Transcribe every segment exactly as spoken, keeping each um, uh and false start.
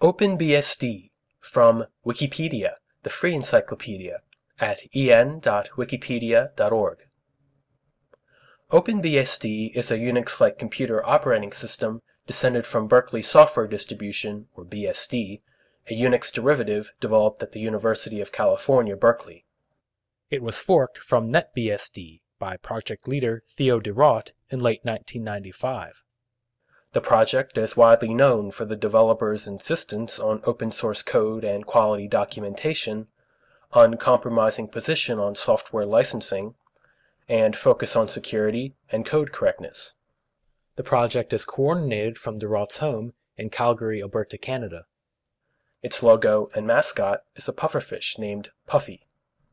OpenBSD from Wikipedia, the free encyclopedia, at en dot wikipedia dot org. OpenBSD is a Unix-like computer operating system descended from Berkeley Software Distribution, or B S D, a Unix derivative developed at the University of California, Berkeley. It was forked from NetBSD by project leader Theo de Rot in late nineteen ninety-five. The project is widely known for the developers' insistence on open-source code and quality documentation, uncompromising position on software licensing, and focus on security and code correctness. The project is coordinated from de Rot's home in Calgary, Alberta, Canada. Its logo and mascot is a pufferfish named Puffy.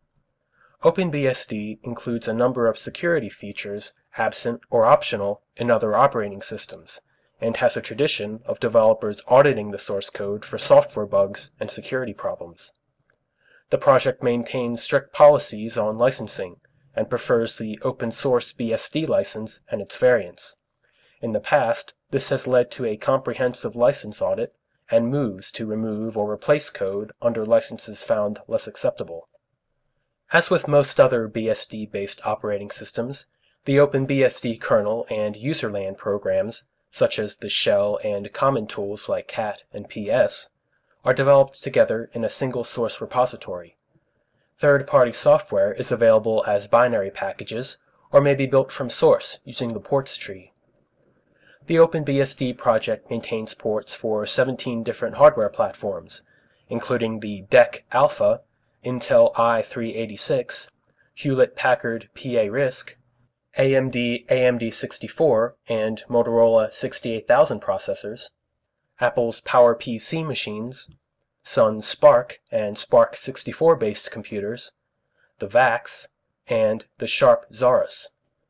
OpenBSD includes a number of security features absent or optional in other operating systems, and has a tradition of developers auditing the source code for software bugs and security problems. The project maintains strict policies on licensing and prefers the open-source B S D license and its variants. In the past, this has led to a comprehensive license audit and moves to remove or replace code under licenses found less acceptable. As with most other B S D-based operating systems, the OpenBSD kernel and userland programs, such as the shell and common tools like cat and P S, are developed together in a single source repository. Third-party software is available as binary packages or may be built from source using the ports tree. The OpenBSD project maintains ports for seventeen different hardware platforms, including the D E C Alpha, Intel i three eighty-six, Hewlett-Packard P A RISC, A M D A M D sixty-four and Motorola sixty-eight thousand processors, Apple's PowerPC machines, Sun SPARC and SPARC sixty-four based computers, the VAX, and the Sharp Zaurus.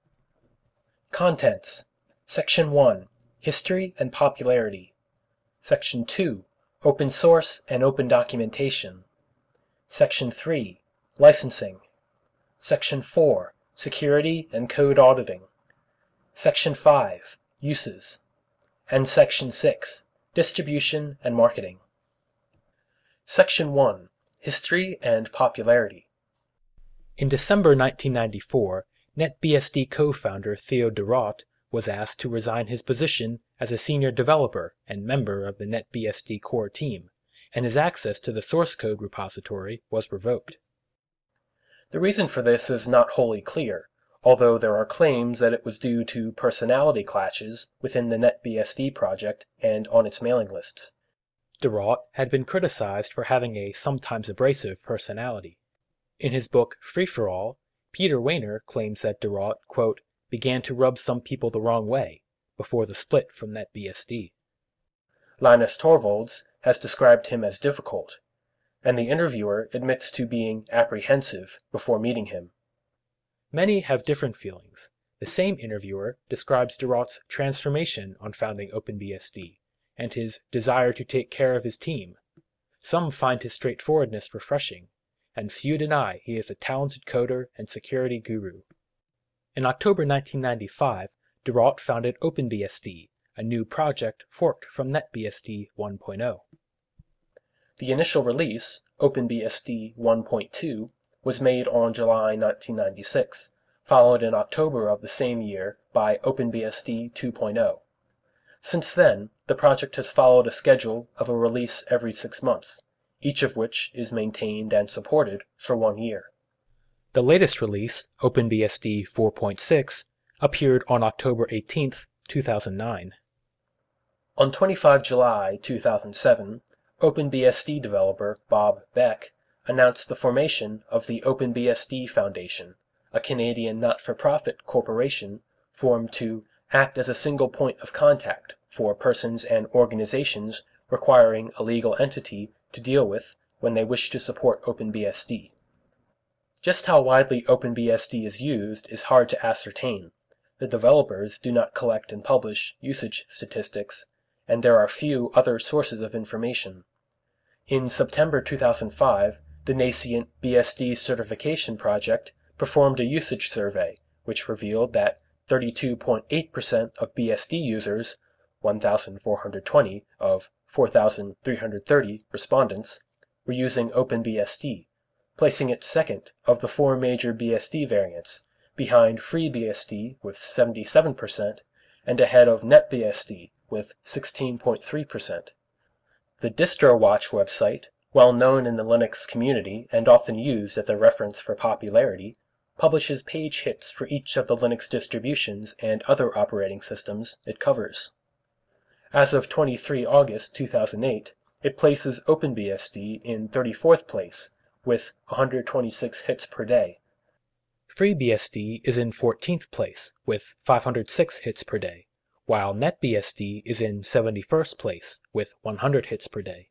Contents: Section one, History and Popularity. Section two, Open Source and Open Documentation. Section three, Licensing. Section four, Security and Code Auditing. Section five, Uses. And Section six, Distribution and Marketing. Section one, History and Popularity. In December nineteen ninety-four, NetBSD co-founder Theo de Rot was asked to resign his position as a senior developer and member of the NetBSD core team, and his access to the source code repository was revoked. The reason for this is not wholly clear, although there are claims that it was due to personality clashes within the NetBSD project and on its mailing lists. De Rot had been criticized for having a sometimes abrasive personality. In his book Free for All, Peter Wehner claims that de Rot, quote, began to rub some people the wrong way before the split from NetBSD. Linus Torvalds has described him as difficult, and the interviewer admits to being apprehensive before meeting him. Many have different feelings. The same interviewer describes de Rot's transformation on founding OpenBSD, and his desire to take care of his team. Some find his straightforwardness refreshing, and few deny he is a talented coder and security guru. In October nineteen ninety-five, de Rot founded OpenBSD, a new project forked from NetBSD one point oh. The initial release, OpenBSD one point two, was made on July nineteen ninety-six, followed in October of the same year by OpenBSD two point oh. Since then, the project has followed a schedule of a release every six months, each of which is maintained and supported for one year. The latest release, OpenBSD four point six, appeared on October eighteenth, two thousand nine. On the twenty-fifth of July two thousand seven, OpenBSD developer Bob Beck announced the formation of the OpenBSD Foundation, a Canadian not-for-profit corporation formed to act as a single point of contact for persons and organizations requiring a legal entity to deal with when they wish to support OpenBSD. Just how widely OpenBSD is used is hard to ascertain. The developers do not collect and publish usage statistics, and there are few other sources of information. In September two thousand five, the nascent B S D Certification Project performed a usage survey, which revealed that thirty-two point eight percent of B S D users one thousand four hundred twenty of four thousand three hundred thirty respondents were using OpenBSD, placing it second of the four major B S D variants, behind FreeBSD with seventy-seven percent and ahead of NetBSD with sixteen point three percent. The DistroWatch website, well known in the Linux community and often used as a reference for popularity, publishes page hits for each of the Linux distributions and other operating systems it covers. As of the twenty-third of August two thousand eight, it places OpenBSD in thirty-fourth place, with one hundred twenty-six hits per day. FreeBSD is in fourteenth place, with five hundred six hits per day, while NetBSD is in seventy-first place, with one hundred hits per day.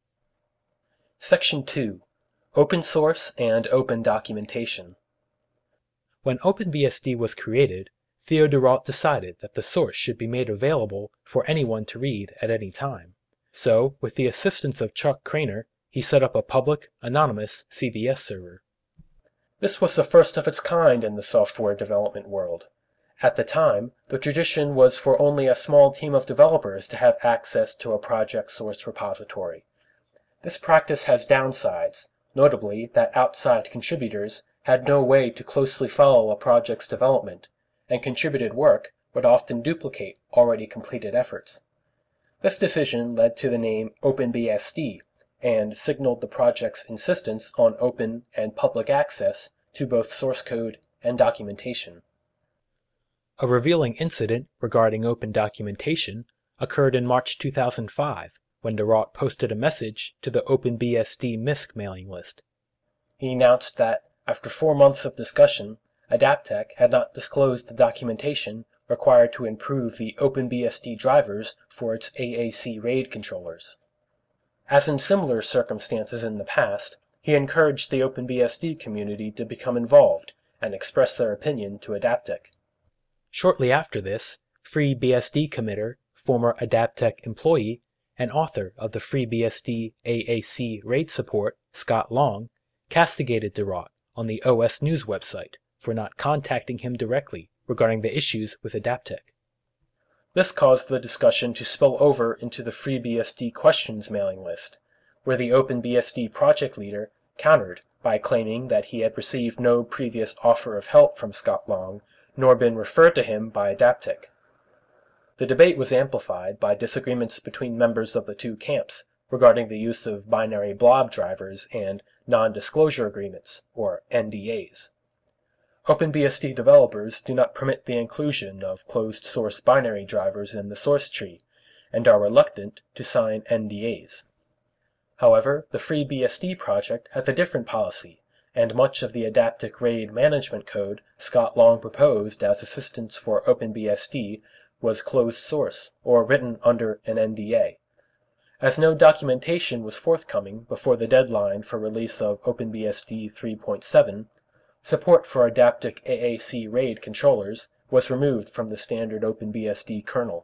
Section two. Open Source and Open Documentation. When OpenBSD was created, Theo de Raadt decided that the source should be made available for anyone to read at any time. So, with the assistance of Chuck Craner, he set up a public, anonymous C V S server. This was the first of its kind in the software development world. At the time, the tradition was for only a small team of developers to have access to a project source repository. This practice has downsides, notably that outside contributors had no way to closely follow a project's development, and contributed work would often duplicate already completed efforts. This decision led to the name OpenBSD, and signaled the project's insistence on open and public access to both source code and documentation. A revealing incident regarding open documentation occurred in March two thousand five, when de Raadt posted a message to the OpenBSD M I S C mailing list. He announced that, after four months of discussion, Adaptec had not disclosed the documentation required to improve the OpenBSD drivers for its A A C RAID controllers. As in similar circumstances in the past, he encouraged the OpenBSD community to become involved and express their opinion to Adaptec. Shortly after this, FreeBSD committer, former Adaptec employee, and author of the FreeBSD A A C RAID support, Scott Long, castigated de Raadt on the O S News website for not contacting him directly regarding the issues with Adaptec. This caused the discussion to spill over into the FreeBSD questions mailing list, where the OpenBSD project leader countered by claiming that he had received no previous offer of help from Scott Long, nor been referred to him by Adaptec. The debate was amplified by disagreements between members of the two camps regarding the use of binary blob drivers and non-disclosure agreements, or N D As. OpenBSD developers do not permit the inclusion of closed-source binary drivers in the source tree, and are reluctant to sign N D As. However, the FreeBSD project has a different policy, and much of the Adaptec RAID management code Scott Long proposed as assistance for OpenBSD was closed-source, or written under an N D A. As no documentation was forthcoming before the deadline for release of OpenBSD three point seven, support for Adaptec A A C RAID controllers was removed from the standard OpenBSD kernel.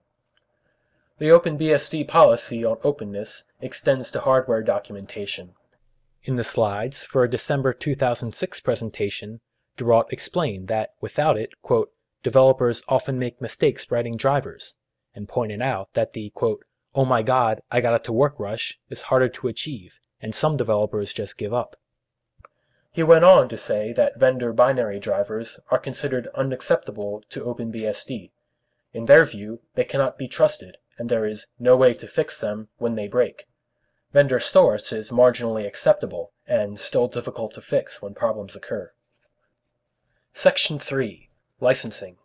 The OpenBSD policy on openness extends to hardware documentation. In the slides for a December two thousand six presentation, de Raadt explained that without it, quote, developers often make mistakes writing drivers, and pointed out that the, quote, oh my god, I got it to work rush is harder to achieve, and some developers just give up. He went on to say that vendor binary drivers are considered unacceptable to OpenBSD. In their view, they cannot be trusted, and there is no way to fix them when they break. Vendor source is marginally acceptable, and still difficult to fix when problems occur. Section three. Licensing.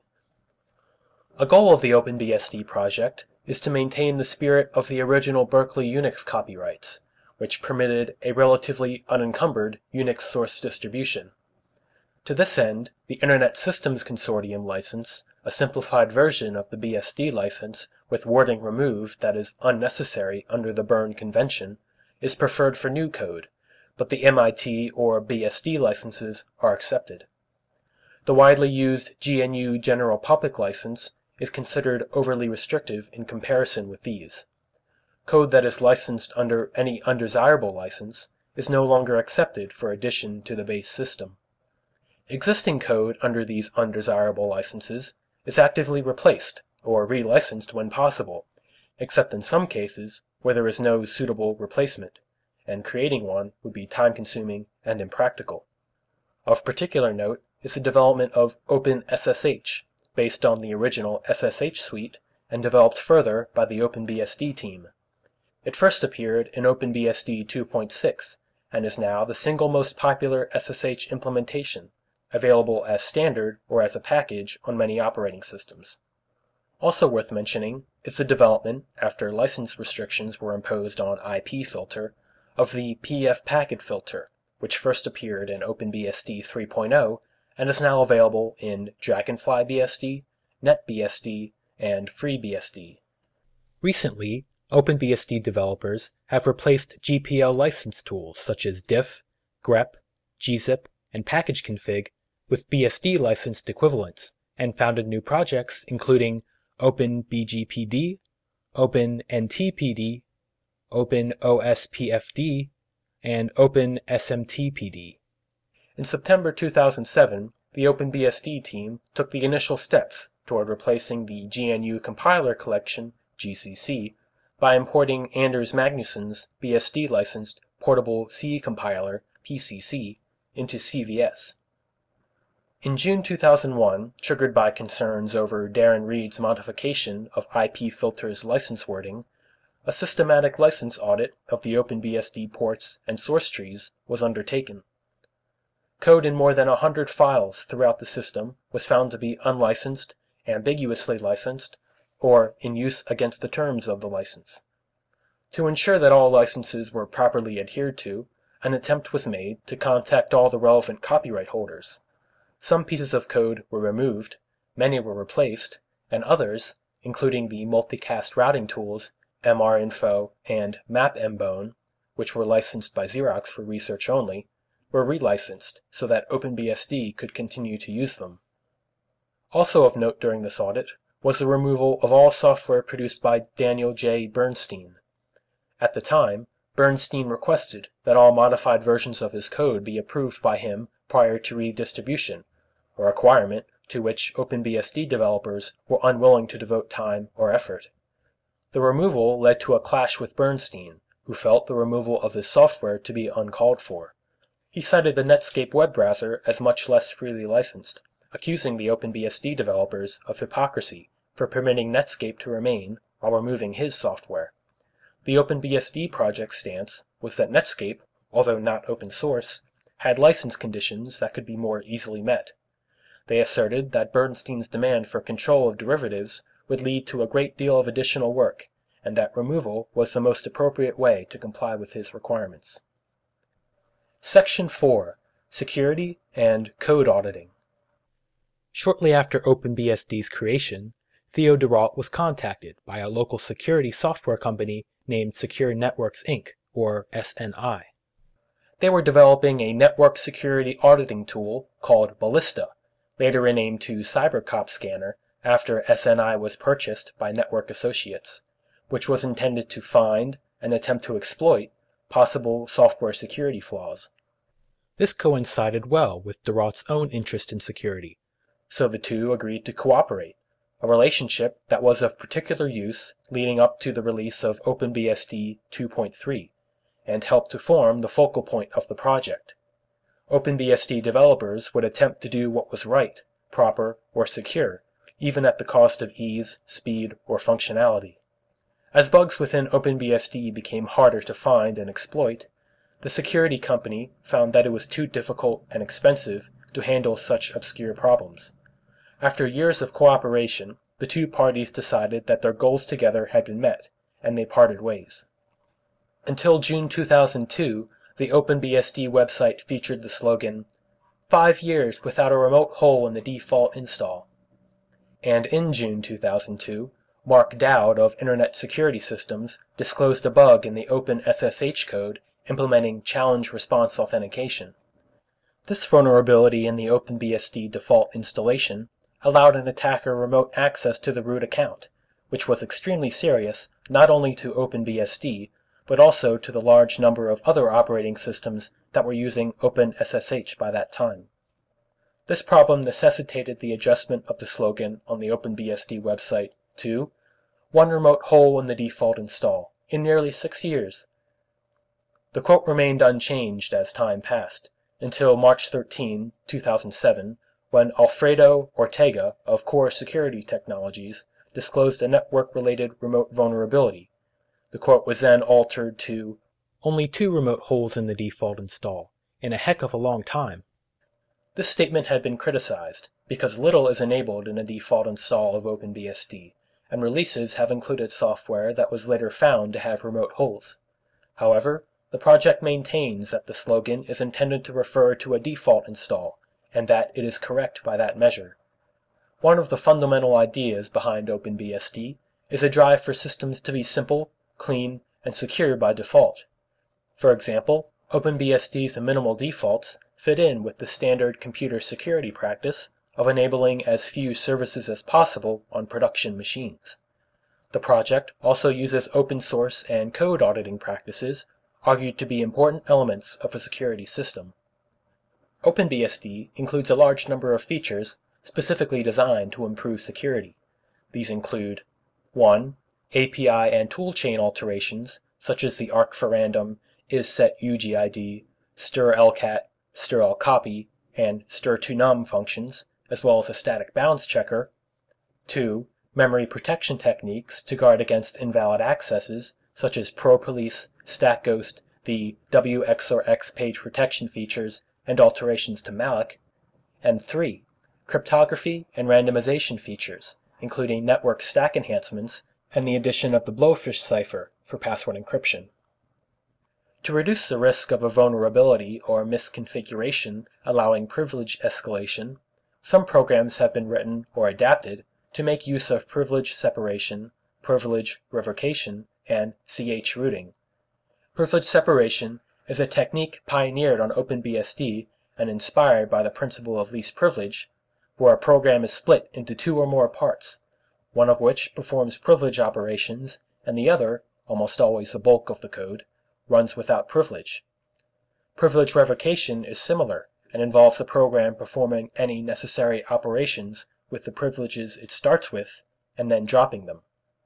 A goal of the OpenBSD project is to maintain the spirit of the original Berkeley Unix copyrights, which permitted a relatively unencumbered Unix source distribution. To this end, the Internet Systems Consortium license, a simplified version of the B S D license with wording removed that is unnecessary under the Berne Convention, is preferred for new code, but the M I T or B S D licenses are accepted. The widely used G N U General Public License is considered overly restrictive in comparison with these. Code that is licensed under any undesirable license is no longer accepted for addition to the base system. Existing code under these undesirable licenses is actively replaced or relicensed when possible, except in some cases where there is no suitable replacement, and creating one would be time-consuming and impractical. Of particular note is the development of OpenSSH, based on the original S S H suite and developed further by the OpenBSD team. It first appeared in OpenBSD two point six and is now the single most popular S S H implementation, available as standard or as a package on many operating systems. Also worth mentioning is the development, after license restrictions were imposed on I P filter, of the P F packet filter, which first appeared in OpenBSD three point oh and is now available in DragonflyBSD, NetBSD, and FreeBSD. Recently, OpenBSD developers have replaced G P L license tools such as diff, grep, gzip, and pkgconfig with B S D licensed equivalents, and founded new projects including OpenBGPD, OpenNTPD, OpenOSPFD, and OpenSMTPD. In September two thousand seven, the OpenBSD team took the initial steps toward replacing the G N U compiler collection, G C C, by importing Anders Magnussen's B S D-licensed Portable C compiler, P C C, into C V S. In June two thousand one, triggered by concerns over Darren Reed's modification of I P filter's license wording, a systematic license audit of the OpenBSD ports and source trees was undertaken. Code in more than one hundred files throughout the system was found to be unlicensed, ambiguously licensed, or in use against the terms of the license. To ensure that all licenses were properly adhered to, an attempt was made to contact all the relevant copyright holders. Some pieces of code were removed, many were replaced, and others, including the multicast routing tools MRinfo and MapMbone, which were licensed by Xerox for research only, were relicensed so that OpenBSD could continue to use them. Also of note during this audit was the removal of all software produced by Daniel J. Bernstein. At the time, Bernstein requested that all modified versions of his code be approved by him prior to redistribution, a requirement to which OpenBSD developers were unwilling to devote time or effort. The removal led to a clash with Bernstein, who felt the removal of his software to be uncalled for. He cited the Netscape web browser as much less freely licensed, accusing the OpenBSD developers of hypocrisy for permitting Netscape to remain while removing his software. The OpenBSD project's stance was that Netscape, although not open source, had license conditions that could be more easily met. They asserted that Bernstein's demand for control of derivatives would lead to a great deal of additional work, and that removal was the most appropriate way to comply with his requirements. Section four. Security and Code Auditing. Shortly after OpenBSD's creation, Theo DeRault was contacted by a local security software company named Secure Networks Incorporated, or S N I. They were developing a network security auditing tool called Ballista, later renamed to CyberCop Scanner after S N I was purchased by Network Associates, which was intended to find and attempt to exploit possible software security flaws. This coincided well with DeRault's own interest in security, so the two agreed to cooperate, a relationship that was of particular use leading up to the release of OpenBSD two point three, and helped to form the focal point of the project. OpenBSD developers would attempt to do what was right, proper, or secure, even at the cost of ease, speed, or functionality. As bugs within OpenBSD became harder to find and exploit, the security company found that it was too difficult and expensive to handle such obscure problems. After years of cooperation, the two parties decided that their goals together had been met, and they parted ways. Until June two thousand two, the OpenBSD website featured the slogan, "Five years without a remote hole in the default install." And in June two thousand two, Mark Dowd of Internet Security Systems disclosed a bug in the OpenSSH code implementing challenge response authentication. This vulnerability in the OpenBSD default installation allowed an attacker remote access to the root account, which was extremely serious not only to OpenBSD, but also to the large number of other operating systems that were using OpenSSH by that time. This problem necessitated the adjustment of the slogan on the OpenBSD website to one remote hole in the default install, in nearly six years. The quote remained unchanged as time passed, until March thirteenth, two thousand seven, when Alfredo Ortega of Core Security Technologies disclosed a network-related remote vulnerability. The quote was then altered to, "Only two remote holes in the default install, in a heck of a long time." This statement had been criticized, because little is enabled in a default install of OpenBSD, and releases have included software that was later found to have remote holes. However, the project maintains that the slogan is intended to refer to a default install, and that it is correct by that measure. One of the fundamental ideas behind OpenBSD is a drive for systems to be simple, clean, and secure by default. For example, OpenBSD's minimal defaults fit in with the standard computer security practice of enabling as few services as possible on production machines. The project also uses open source and code auditing practices argued to be important elements of a security system. OpenBSD includes a large number of features specifically designed to improve security. These include one. A P I and toolchain alterations, such as the arc for random, isSetUGID, strlcat, strlcopy, and stir2num functions, as well as a static bounds checker. two. Memory protection techniques to guard against invalid accesses, such as ProPolice, StackGhost, the W X R X page protection features, and alterations to malloc. And three. Cryptography and randomization features, including network stack enhancements and the addition of the Blowfish cipher for password encryption. To reduce the risk of a vulnerability or misconfiguration allowing privilege escalation, some programs have been written or adapted to make use of privilege separation, privilege revocation, and C H rooting. Privilege separation is a technique pioneered on OpenBSD and inspired by the principle of least privilege, where a program is split into two or more parts, one of which performs privilege operations and the other, almost always the bulk of the code, runs without privilege. Privilege revocation is similar and involves the program performing any necessary operations with the privileges it starts with and then dropping them.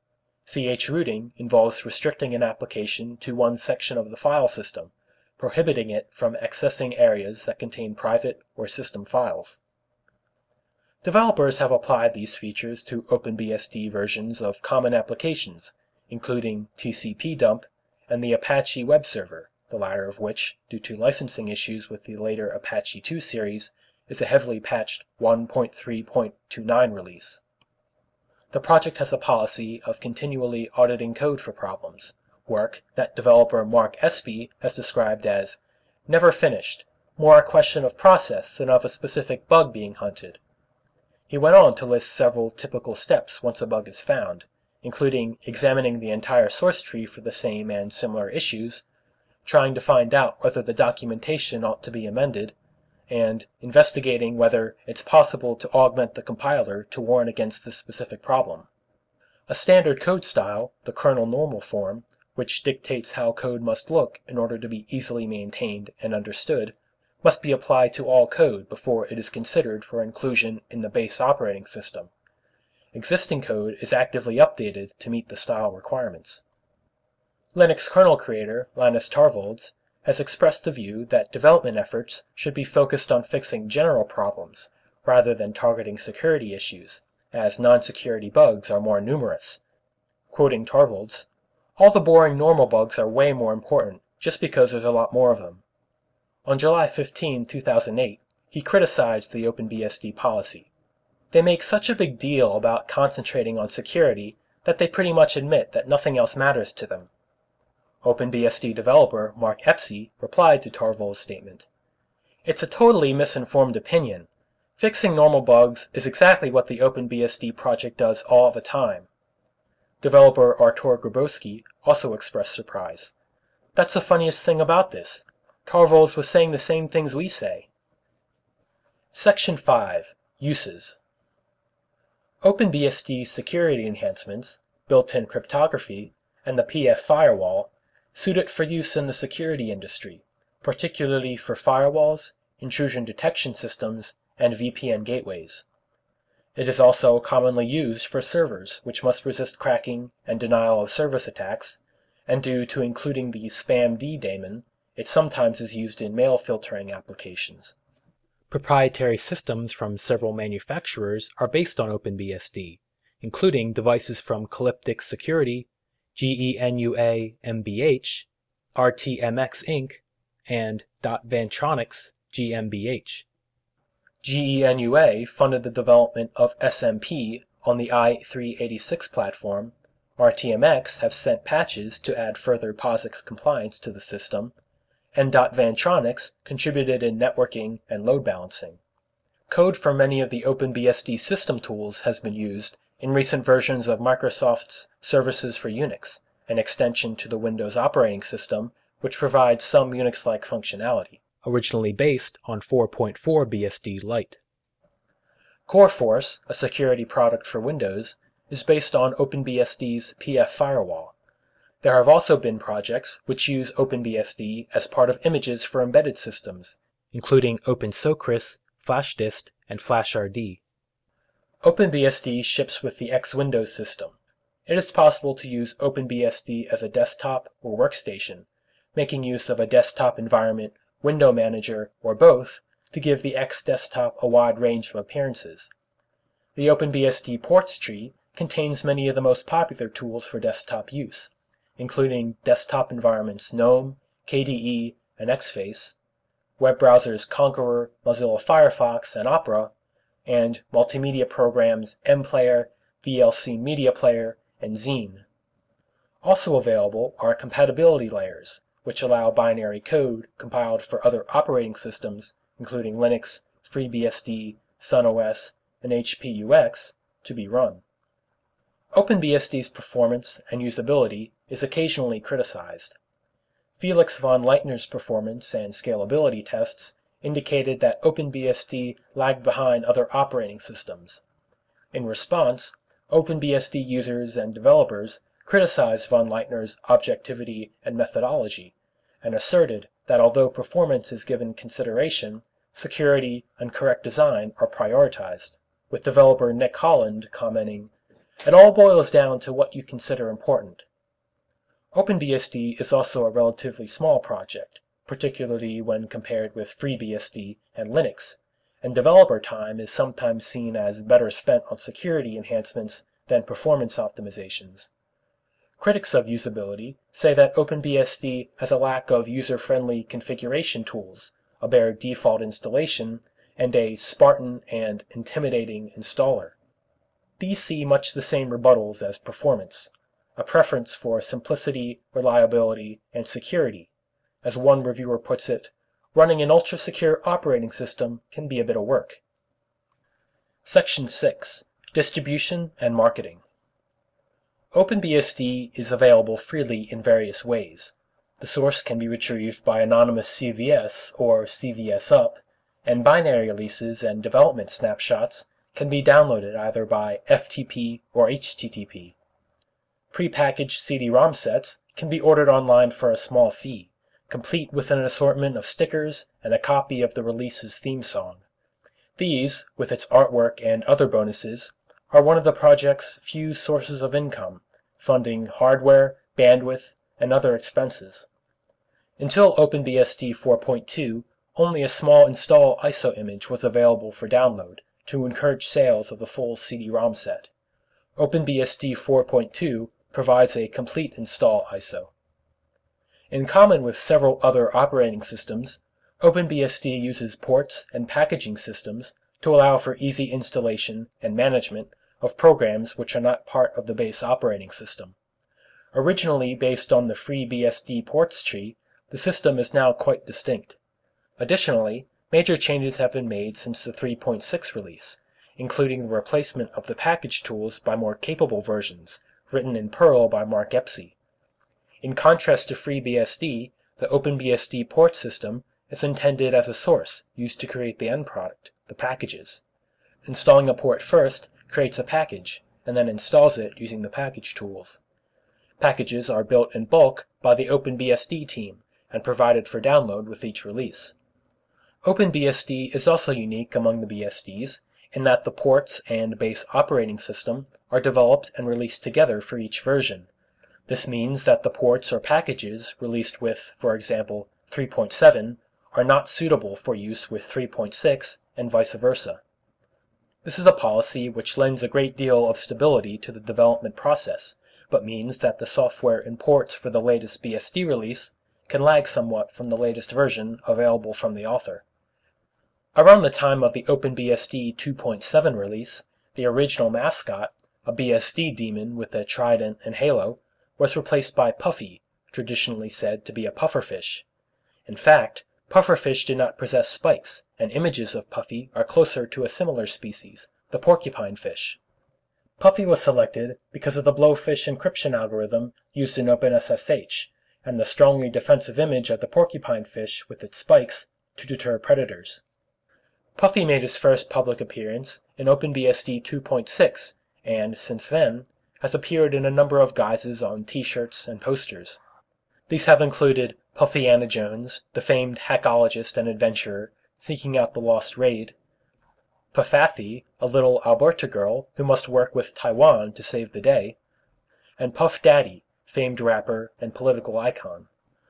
C H rooting involves restricting an application to one section of the file system, prohibiting it from accessing areas that contain private or system files. Developers have applied these features to OpenBSD versions of common applications, including T C P dump and the Apache web server, the latter of which, due to licensing issues with the later Apache two series, is a heavily patched one point three point twenty-nine release. The project has a policy of continually auditing code for problems, work that developer Mark Espy has described as never finished, more a question of process than of a specific bug being hunted. He went on to list several typical steps once a bug is found, including examining the entire source tree for the same and similar issues, trying to find out whether the documentation ought to be amended, and investigating whether it's possible to augment the compiler to warn against this specific problem. A standard code style, the kernel normal form, which dictates how code must look in order to be easily maintained and understood, must be applied to all code before it is considered for inclusion in the base operating system. Existing code is actively updated to meet the style requirements. Linux kernel creator Linus Torvalds has expressed the view that development efforts should be focused on fixing general problems rather than targeting security issues, as non-security bugs are more numerous. Quoting Torvalds, "All the boring normal bugs are way more important just because there's a lot more of them." On July fifteenth, two thousand eight, he criticized the OpenBSD policy. They make such a big deal about concentrating on security that they pretty much admit that nothing else matters to them. OpenBSD developer Mark Espy replied to Torvalds' statement, "It's a totally misinformed opinion. Fixing normal bugs is exactly what the OpenBSD project does all the time." Developer Artur Grabowski also expressed surprise. "That's the funniest thing about this. Torvalds was saying the same things we say." Section five. Uses. OpenBSD's security enhancements, built-in cryptography, and the P F firewall suit it for use in the security industry, particularly for firewalls, intrusion detection systems, and V P N gateways. It is also commonly used for servers, which must resist cracking and denial of service attacks, and due to including the spamd daemon, it sometimes is used in mail filtering applications. Proprietary systems from several manufacturers are based on OpenBSD, including devices from Calyptic Security, GENUA M B H, R T M X Incorporated, and Vantronics G M B H. GENUA funded the development of S M P on the i three eighty-six platform. R T M X have sent patches to add further POSIX compliance to the system, and Vantronics contributed in networking and load balancing. Code for many of the OpenBSD system tools has been used in recent versions of Microsoft's Services for Unix, an extension to the Windows operating system which provides some Unix-like functionality, originally based on four point four B S D Lite. CoreForce, a security product for Windows, is based on OpenBSD's P F Firewall. There have also been projects which use OpenBSD as part of images for embedded systems, including OpenSocris, FlashDist, and FlashRD. OpenBSD ships with the X Windows system. It is possible to use OpenBSD as a desktop or workstation, making use of a desktop environment, window manager, or both, to give the X desktop a wide range of appearances. The OpenBSD ports tree contains many of the most popular tools for desktop use, including desktop environments GNOME, K D E, and Xface, web browsers Konqueror, Mozilla Firefox, and Opera, and multimedia programs MPlayer, V L C Media Player, and Zine. Also available are compatibility layers, which allow binary code compiled for other operating systems, including Linux, FreeBSD, SunOS, and H P U X, to be run. OpenBSD's performance and usability is occasionally criticized. Felix von Leitner's performance and scalability tests indicated that OpenBSD lagged behind other operating systems. In response, OpenBSD users and developers criticized von Leitner's objectivity and methodology, and asserted that although performance is given consideration, security and correct design are prioritized, with developer Nick Holland commenting, "It all boils down to what you consider important." OpenBSD is also a relatively small project, particularly when compared with FreeBSD and Linux, and developer time is sometimes seen as better spent on security enhancements than performance optimizations. Critics of usability say that OpenBSD has a lack of user-friendly configuration tools, a bare default installation, and a Spartan and intimidating installer. These see much the same rebuttals as performance, a preference for simplicity, reliability, and security. As one reviewer puts it, running an ultra-secure operating system can be a bit of work. Section six. Distribution and Marketing. OpenBSD is available freely in various ways. The source can be retrieved by anonymous C V S or C V S up, and binary releases and development snapshots can be downloaded either by F T P or H T T P. Prepackaged C D ROM sets can be ordered online for a small fee, complete with an assortment of stickers and a copy of the release's theme song. These, with its artwork and other bonuses, are one of the project's few sources of income, funding hardware, bandwidth, and other expenses. Until OpenBSD four point two, only a small install I S O image was available for download to encourage sales of the full C D ROM set. OpenBSD four point two provides a complete install I S O. In common with several other operating systems, OpenBSD uses ports and packaging systems to allow for easy installation and management of programs which are not part of the base operating system. Originally based on the FreeBSD ports tree, the system is now quite distinct. Additionally, major changes have been made since the three point six release, including the replacement of the package tools by more capable versions, written in Perl by Mark Epsy. In contrast to FreeBSD, the OpenBSD port system is intended as a source used to create the end product, the packages. Installing a port first creates a package, and then installs it using the package tools. Packages are built in bulk by the OpenBSD team and provided for download with each release. OpenBSD is also unique among the B S Ds in that the ports and base operating system are developed and released together for each version. This means that the ports or packages released with, for example, three point seven are not suitable for use with three point six and vice versa. This is a policy which lends a great deal of stability to the development process, but means that the software in ports for the latest B S D release can lag somewhat from the latest version available from the author. Around the time of the OpenBSD two point seven release, the original mascot, a B S D daemon with a trident and halo, was replaced by Puffy, traditionally said to be a pufferfish. In fact, pufferfish do not possess spikes, and images of Puffy are closer to a similar species, the porcupine fish. Puffy was selected because of the blowfish encryption algorithm used in OpenSSH, and the strongly defensive image of the porcupine fish with its spikes to deter predators. Puffy made his first public appearance in OpenBSD two point six, and, since then, has appeared in a number of guises on t-shirts and posters. These have included Puffyana Jones, the famed hackologist and adventurer seeking out the lost raid; Puffathy, a little Alberta girl who must work with Taiwan to save the day; and Puff Daddy, famed rapper and political icon.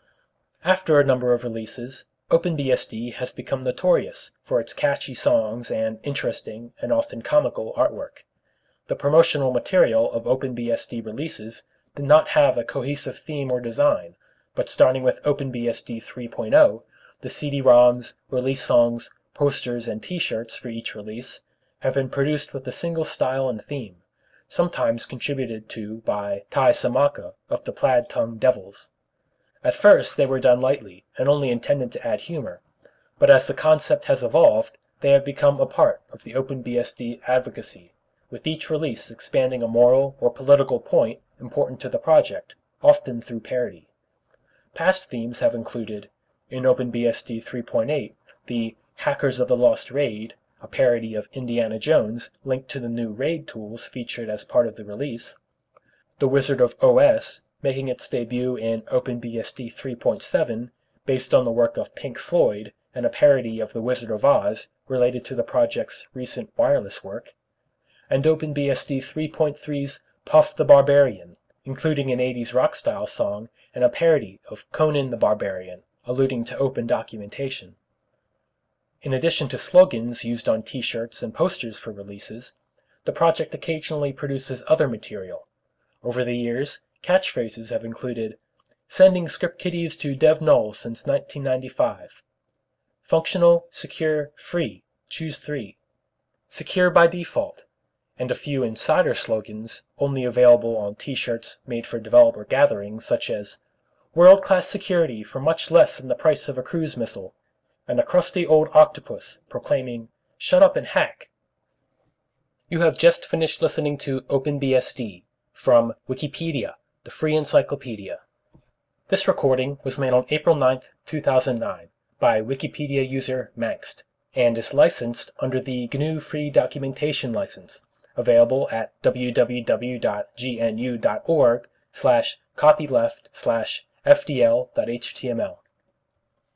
After a number of releases, OpenBSD has become notorious for its catchy songs and interesting and often comical artwork. The promotional material of OpenBSD releases did not have a cohesive theme or design, but starting with OpenBSD three point oh, the C D-ROMs, release songs, posters, and t-shirts for each release have been produced with a single style and theme, sometimes contributed to by Tai Samaka of the Plaid Tongue Devils. At first they were done lightly and only intended to add humor, but as the concept has evolved, they have become a part of the OpenBSD advocacy, with each release expanding a moral or political point important to the project, often through parody. Past themes have included, in OpenBSD three point eight, the Hackers of the Lost Raid, a parody of Indiana Jones linked to the new raid tools featured as part of the release; The Wizard of O S, making its debut in OpenBSD three point seven, based on the work of Pink Floyd and a parody of The Wizard of Oz related to the project's recent wireless work; and OpenBSD three point three's Puff the Barbarian, including an eighties rock-style song and a parody of Conan the Barbarian, alluding to open documentation. In addition to slogans used on t-shirts and posters for releases, the project occasionally produces other material. Over the years, catchphrases have included "Sending script kiddies to Dev Null since nineteen ninety-five", "Functional, secure, free, choose three", "Secure by default", and a few insider slogans only available on t-shirts made for developer gatherings such as "World-class security for much less than the price of a cruise missile", and a crusty old octopus proclaiming, "Shut up and hack." You have just finished listening to OpenBSD from Wikipedia, the free encyclopedia. This recording was made on April ninth, two thousand nine by Wikipedia user Mangst, and is licensed under the G N U Free Documentation License, available at www.gnu.org slash copyleft slash fdl.html.